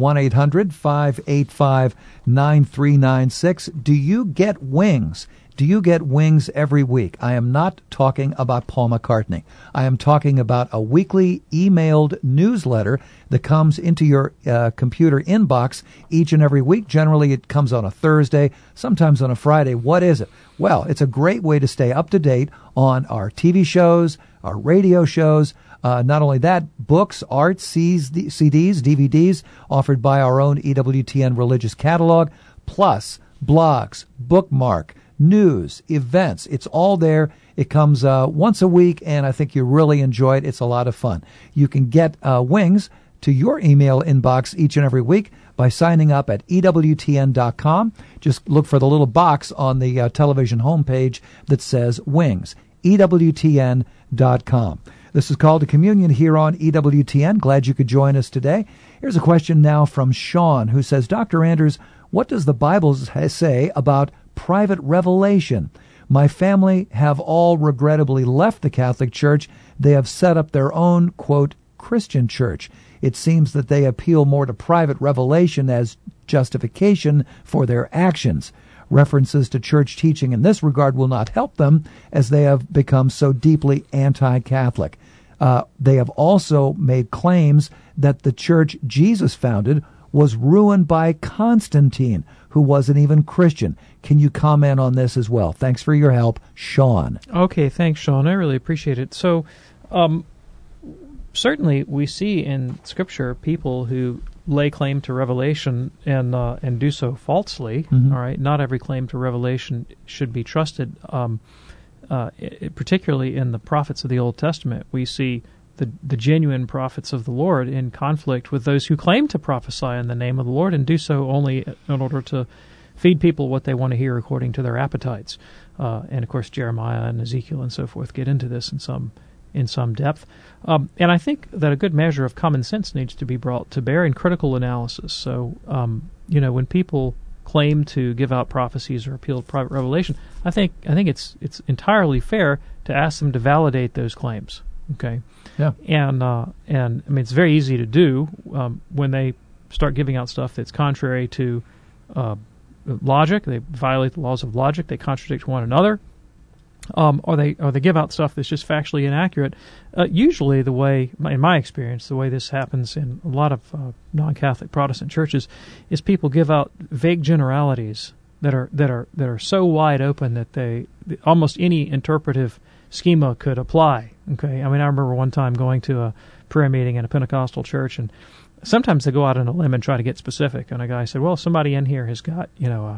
1-800-585-9396. Do you get wings? Do you get wings every week? I am not talking about Paul McCartney. I am talking about a weekly emailed newsletter that comes into your computer inbox each and every week. Generally, it comes on a Thursday, sometimes on a Friday. What is it? Well, it's a great way to stay up to date on our TV shows, our radio shows. Not only that, books, art, CDs, DVDs offered by our own EWTN religious catalog, plus blogs, bookmark, news, events. It's all there. It comes once a week, and I think you really enjoy it. It's a lot of fun. You can get wings to your email inbox each and every week by signing up at EWTN.com. Just look for the little box on the television homepage that says wings, EWTN.com. This is Called to Communion here on EWTN. Glad you could join us today. Here's a question now from Sean, who says, Dr. Anders, what does the Bible say about private revelation? My family have all regrettably left the Catholic Church. They have set up their own, quote, Christian church. It seems that they appeal more to private revelation as justification for their actions. References to church teaching in this regard will not help them, as they have become so deeply anti-Catholic. They have also made claims that the church Jesus founded was ruined by Constantine, who wasn't even Christian. Can you comment on this as well? Thanks for your help, Sean. Okay, thanks, Sean. I really appreciate it. So, certainly we see in Scripture people who lay claim to revelation and do so falsely. Mm-hmm. All right, not every claim to revelation should be trusted. Particularly in the prophets of the Old Testament, we see the genuine prophets of the Lord in conflict with those who claim to prophesy in the name of the Lord and do so only in order to feed people what they want to hear according to their appetites. And of course, Jeremiah and Ezekiel and so forth get into this in some depth. And I think that a good measure of common sense needs to be brought to bear in critical analysis. So, when people claim to give out prophecies or appeal to private revelation, I think it's entirely fair to ask them to validate those claims. Okay. Yeah. And I mean, it's very easy to do when they start giving out stuff that's contrary to logic. They violate the laws of logic. They contradict one another. Or they give out stuff that's just factually inaccurate. Usually, the way, in my experience, the way this happens in a lot of non-Catholic Protestant churches is people give out vague generalities that are so wide open that almost any interpretive schema could apply. Okay, I mean, I remember one time going to a prayer meeting in a Pentecostal church, and sometimes they go out on a limb and try to get specific. And a guy said, "Well, somebody in here has got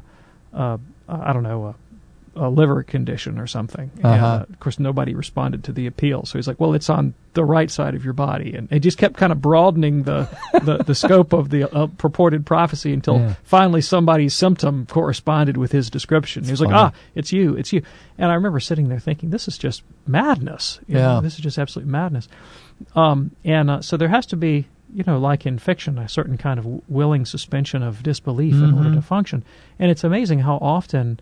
a liver condition or something." And, of course, nobody responded to the appeal. So he's like, "Well, it's on the right side of your body," and it just kept kind of broadening the scope of the purported prophecy until finally somebody's symptom corresponded with his description. He was like, it's you. And I remember sitting there thinking, this is just madness. You know, this is just absolute madness. So there has to be, like in fiction, a certain kind of willing suspension of disbelief in order to function. And it's amazing how often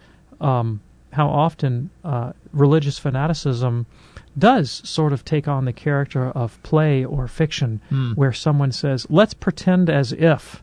religious fanaticism does sort of take on the character of play or fiction, where someone says, let's pretend as if,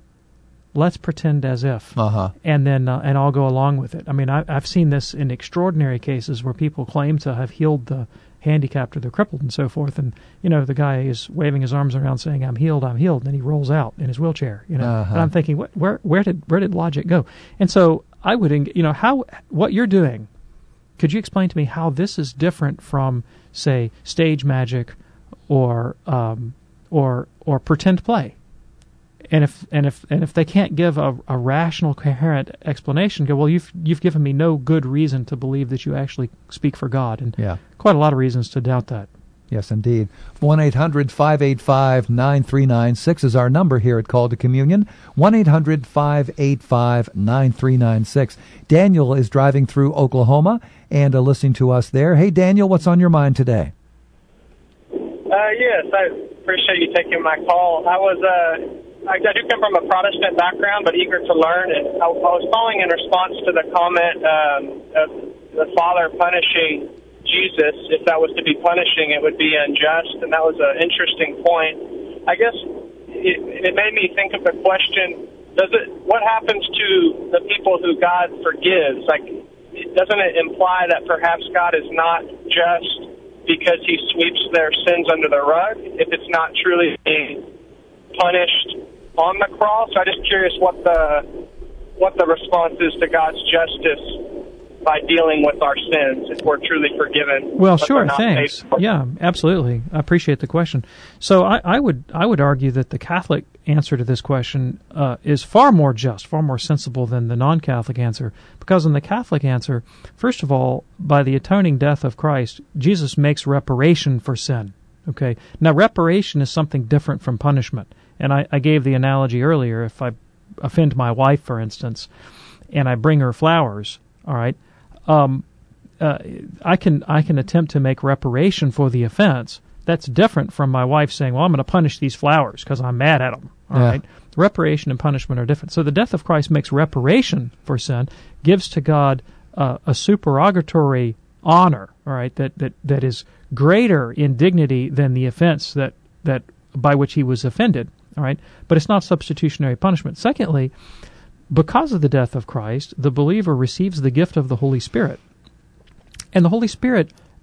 and then and I'll go along with it. I mean, I've seen this in extraordinary cases where people claim to have healed the handicapped or the crippled and so forth, and the guy is waving his arms around saying, I'm healed, and then he rolls out in his wheelchair, and I'm thinking, where did logic go? And so I would, what you're doing, could you explain to me how this is different from, say, stage magic or pretend play? And if they can't give a rational, coherent explanation, go, well, you've given me no good reason to believe that you actually speak for God, and quite a lot of reasons to doubt that. Yes, indeed. 1-800-585-9396 is our number here at Call to Communion. 1-800-585-9396. Daniel is driving through Oklahoma and listening to us there. Hey, Daniel, what's on your mind today? Yes, I appreciate you taking my call. I do come from a Protestant background, but eager to learn. And I was calling in response to the comment of the Father punishing Jesus. If that was to be punishing, it would be unjust, and that was an interesting point. I guess it made me think of the question: what happens to the people who God forgives? Like, doesn't it imply that perhaps God is not just because He sweeps their sins under the rug, if it's not truly being punished on the cross? I'm just curious what the response is to God's justice by dealing with our sins, if we're truly forgiven. Well, sure, thanks. Yeah, absolutely. I appreciate the question. So I would argue that the Catholic answer to this question is far more just, far more sensible than the non-Catholic answer, because in the Catholic answer, first of all, by the atoning death of Christ, Jesus makes reparation for sin. Okay. Now, reparation is something different from punishment. And I gave the analogy earlier. If I offend my wife, for instance, and I bring her flowers, all right, I can attempt to make reparation for the offense. That's different from my wife saying, well, I'm going to punish these flowers because I'm mad at them. All right. Reparation and punishment are different. So the death of Christ makes reparation for sin, gives to God a supererogatory honor, all right, that is greater in dignity than the offense that by which he was offended, all right? But it's not substitutionary punishment. Secondly, because of the death of Christ, the believer receives the gift of the Holy Spirit. And the Holy Spirit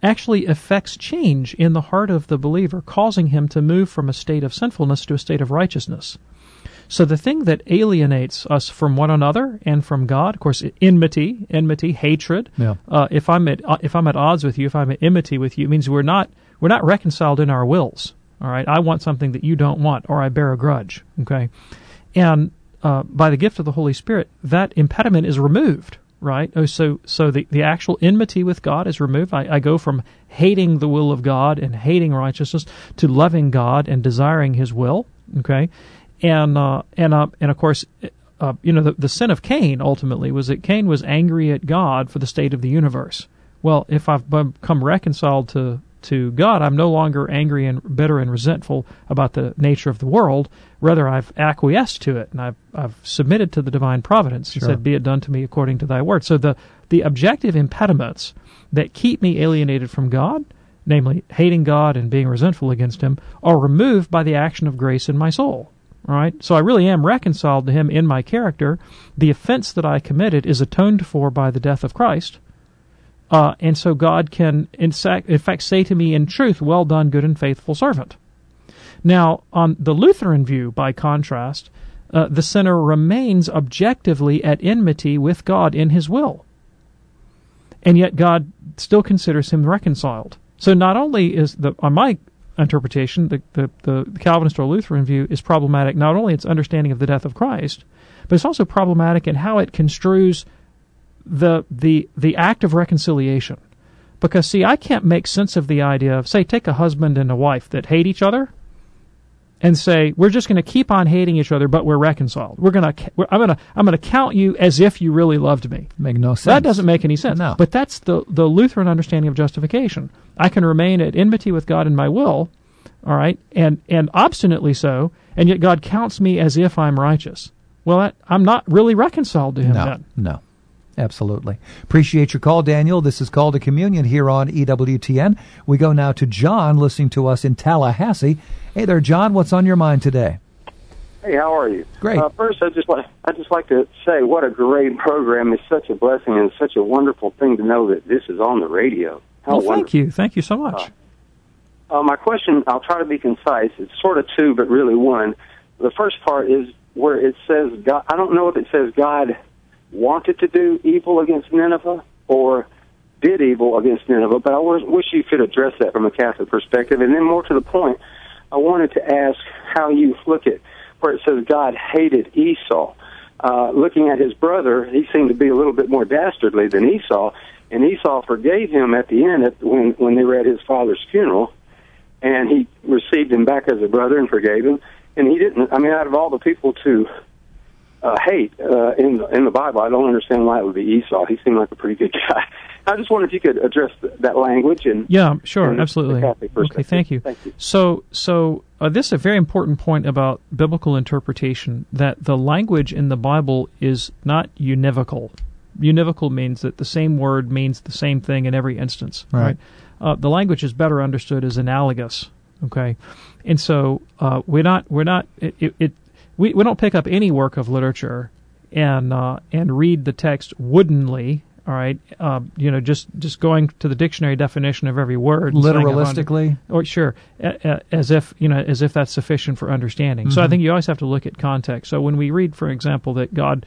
actually affects change in the heart of the believer, causing him to move from a state of sinfulness to a state of righteousness. So the thing that alienates us from one another and from God, of course, enmity, hatred. Yeah. If I'm at odds with you, if I'm at enmity with you, it means we're not reconciled in our wills. All right, I want something that you don't want, or I bear a grudge. Okay, and by the gift of the Holy Spirit, that impediment is removed. Right? So the actual enmity with God is removed. I go from hating the will of God and hating righteousness to loving God and desiring His will. Okay, and of course, the sin of Cain ultimately was that Cain was angry at God for the state of the universe. Well, if I've become reconciled to God, I'm no longer angry and bitter and resentful about the nature of the world. Rather, I've acquiesced to it, and I've submitted to the divine providence and said, "Be it done to me according to thy word." So the objective impediments that keep me alienated from God, namely hating God and being resentful against Him, are removed by the action of grace in my soul. All right? So I really am reconciled to Him in my character. The offense that I committed is atoned for by the death of Christ. And so God can, in fact, say to me in truth, "Well done, good and faithful servant." Now, on the Lutheran view, by contrast, the sinner remains objectively at enmity with God in his will. And yet God still considers him reconciled. So not only is, on my interpretation, the Calvinist or Lutheran view is problematic, not only its understanding of the death of Christ, but it's also problematic in how it construes the act of reconciliation. Because, see, I can't make sense of the idea of, say, take a husband and a wife that hate each other and say, we're just going to keep on hating each other, but we're reconciled. I'm going to count you as if you really loved me. Make no sense. That doesn't make any sense. No. But that's the Lutheran understanding of justification. I can remain at enmity with God in my will, all right, and obstinately so, and yet God counts me as if I'm righteous. Well, I'm not really reconciled to Him then. No. Absolutely. Appreciate your call, Daniel. This is Call to Communion here on EWTN. We go now to John, listening to us in Tallahassee. Hey there, John. What's on your mind today? Hey, how are you? Great. First, I just like to say what a great program. It's such a blessing and such a wonderful thing to know that this is on the radio. Thank you. Thank you so much. My question, I'll try to be concise. It's sort of two, but really one. The first part is where it says God. I don't know if it says God wanted to do evil against Nineveh or did evil against Nineveh, but I wish you could address that from a Catholic perspective. And then more to the point, I wanted to ask how you look at where it says God hated Esau. Looking at his brother, he seemed to be a little bit more dastardly than Esau, and Esau forgave him at the end when they were at his father's funeral, and he received him back as a brother and forgave him. And he didn't, out of all the people to hate in the Bible, I don't understand why it would be Esau. He seemed like a pretty good guy. I just wondered if you could address that language. Yeah, sure, absolutely. Okay, thank you. Thank you. So this is a very important point about biblical interpretation, that the language in the Bible is not univocal. Univocal means that the same word means the same thing in every instance. Right? The language is better understood as analogous. Okay, and so we don't pick up any work of literature and read the text woodenly. All right, just going to the dictionary definition of every word, literalistically, or sure, as if that's sufficient for understanding. Mm-hmm. So I think you always have to look at context. So when we read, for example, that God,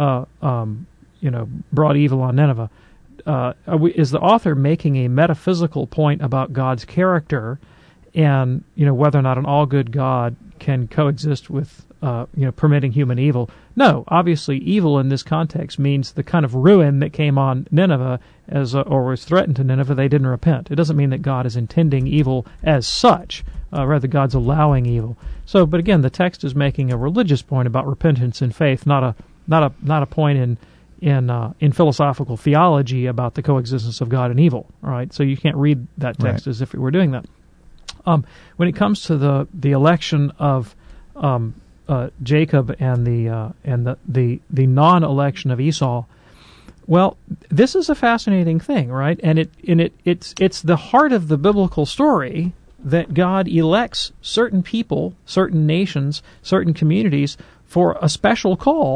brought evil on Nineveh, is the author making a metaphysical point about God's character, and whether or not an all-good God can coexist with permitting human evil? No, obviously evil in this context means the kind of ruin that came on Nineveh or was threatened to Nineveh. They didn't repent. It doesn't mean that God is intending evil as such. Rather, God's allowing evil. So, but again, the text is making a religious point about repentance and faith, not a point in philosophical theology about the coexistence of God and evil. All right, so you can't read that text as if it were doing that. When it comes to the election of Jacob and the non-election of Esau, well, this is a fascinating thing, right? And it's the heart of the biblical story that God elects certain people, certain nations, certain communities for a special call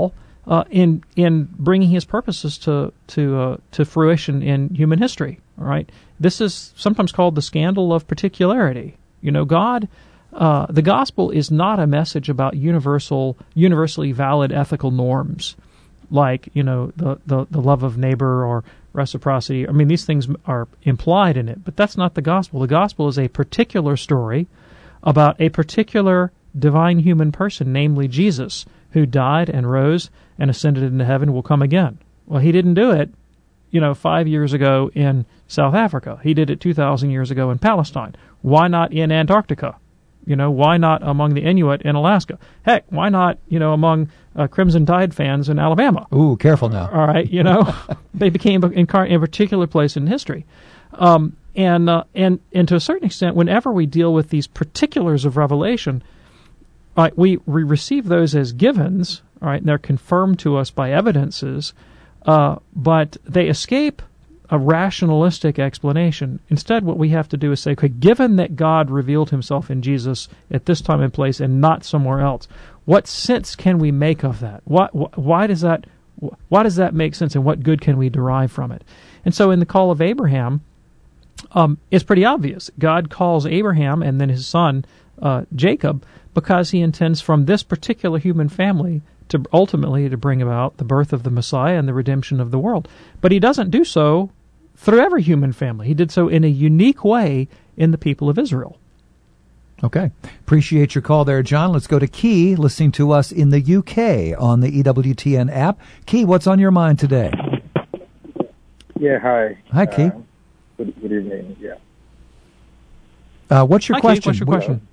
in bringing His purposes to fruition in human history. All right, this is sometimes called the scandal of particularity. God, the gospel is not a message about universally valid ethical norms, like the love of neighbor or reciprocity. I mean, these things are implied in it, but that's not the gospel. The gospel is a particular story about a particular divine human person, namely Jesus, who died and rose and ascended into heaven, will come again. Well, He didn't do it, 5 years ago in South Africa. He did it 2,000 years ago in Palestine. Why not in Antarctica? Why not among the Inuit in Alaska? Heck, why not, among Crimson Tide fans in Alabama? Ooh, careful now. All right, they became incarnate in a particular place in history. And to a certain extent, whenever we deal with these particulars of revelation, we receive those as givens, all right, and they're confirmed to us by evidences, but they escape a rationalistic explanation. Instead, what we have to do is say, okay, given that God revealed Himself in Jesus at this time and place and not somewhere else, what sense can we make of that? Why does that make sense, and what good can we derive from it? And so in the call of Abraham, it's pretty obvious. God calls Abraham and then his son, Jacob, because He intends from this particular human family to ultimately to bring about the birth of the Messiah and the redemption of the world. But He doesn't do so through every human family. He did so in a unique way in the people of Israel. Okay. Appreciate your call there, John. Let's go to Key, listening to us in the UK on the EWTN app. Key, what's on your mind today? Yeah, hi. Hi, Key. Good evening, yeah. What's your question? Key, what's your question?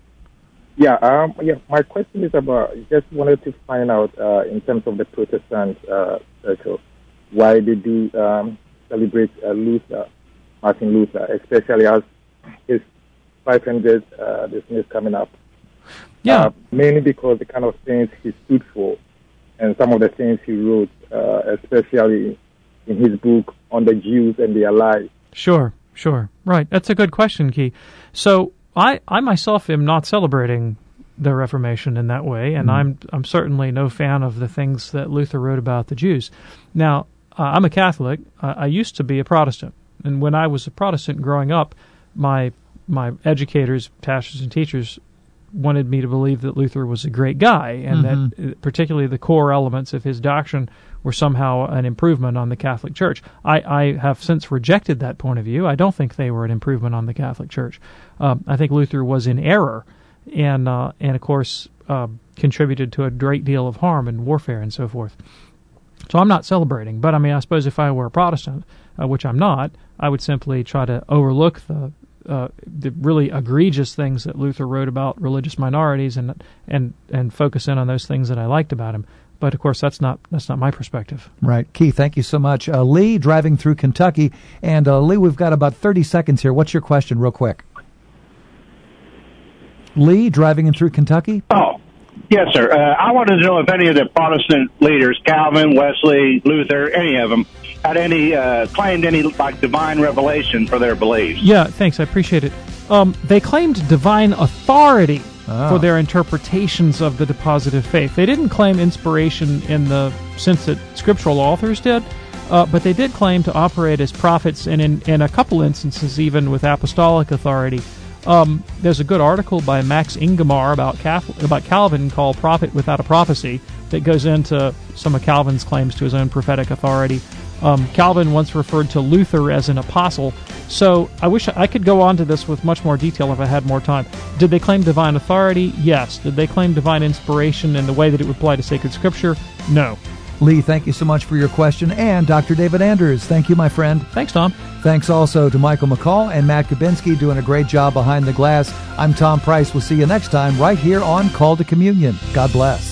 My question is about, just wanted to find out, in terms of the Protestant circle, why they do celebrate Martin Luther, especially as his 500th dismiss coming up. Yeah. Mainly because the kind of things he stood for and some of the things he wrote, especially in his book on the Jews and their lives. Sure. Right. That's a good question, Key. So I myself am not celebrating the Reformation in that way, and I'm certainly no fan of the things that Luther wrote about the Jews. Now, I'm a Catholic. I used to be a Protestant, and when I was a Protestant growing up, my educators, pastors, and teachers wanted me to believe that Luther was a great guy, and that particularly the core elements of his doctrine were somehow an improvement on the Catholic Church. I have since rejected that point of view. I don't think they were an improvement on the Catholic Church. I think Luther was in error, and of course contributed to a great deal of harm and warfare and so forth. So I'm not celebrating, but I suppose if I were a Protestant, which I'm not, I would simply try to overlook the really egregious things that Luther wrote about religious minorities and focus in on those things that I liked about him. But of course, that's not my perspective. Right, Keith. Thank you so much, Lee, driving through Kentucky, and Lee, we've got about 30 seconds here. What's your question, real quick? Lee, driving in through Kentucky. Oh, yes, sir. I wanted to know if any of the Protestant leaders, Calvin, Wesley, Luther, any of them, had any claimed any divine revelation for their beliefs. Yeah, thanks. I appreciate it. They claimed divine authority for their interpretations of the depositive faith. They didn't claim inspiration in the sense that scriptural authors did, but they did claim to operate as prophets, and in a couple instances even with apostolic authority. There's a good article by Max Ingomar about Calvin called "Prophet Without a Prophecy" that goes into some of Calvin's claims to his own prophetic authority. Calvin once referred to Luther as an apostle. So I wish I could go on to this with much more detail if I had more time. Did they claim divine authority? Yes. Did they claim divine inspiration in the way that it would apply to sacred scripture? No. Lee, thank you so much for your question. And Dr. David Anders, thank you, my friend. Thanks, Tom. Thanks also to Michael McCall and Matt Kubinski doing a great job behind the glass. I'm Tom Price. We'll see you next time right here on Call to Communion. God bless.